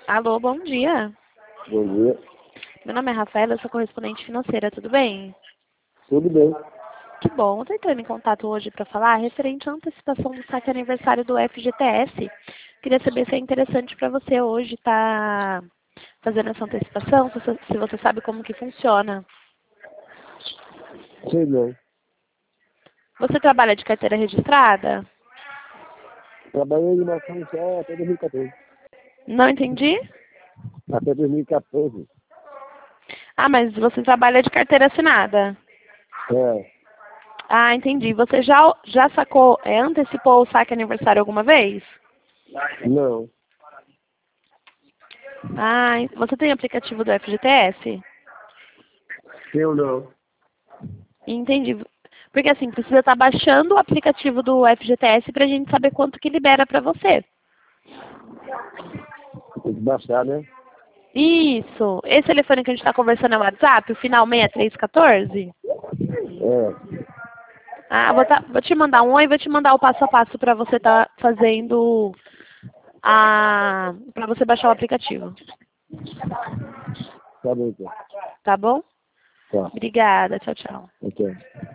Alô, bom dia. Bom dia. Meu nome é Rafaela, eu sou correspondente financeira, tudo bem? Tudo bem. Que bom, eu tô entrando em contato hoje para falar referente à antecipação do saque aniversário do FGTS. Queria saber se é interessante para você hoje estar fazendo essa antecipação, se você sabe como que funciona. Sei não. Você trabalha de carteira registrada? Trabalhei em Mação só até 2014. Não entendi? Até 2014. Ah, mas você trabalha de carteira assinada. É. Ah, entendi. Você já sacou, antecipou o saque aniversário alguma vez? Não. Ah, você tem aplicativo do FGTS? Eu não. Entendi. Porque assim, precisa estar baixando o aplicativo do FGTS para a gente saber quanto que libera para você. Tem que baixar, né? Isso. Esse telefone que a gente está conversando é o WhatsApp, o final 6314? É. Ah, vou te mandar um oi e vou te mandar o passo a passo para você estar fazendo para você baixar o aplicativo. Tá bem, então. Tá bom? Tá. Obrigada. Tchau, tchau. Ok.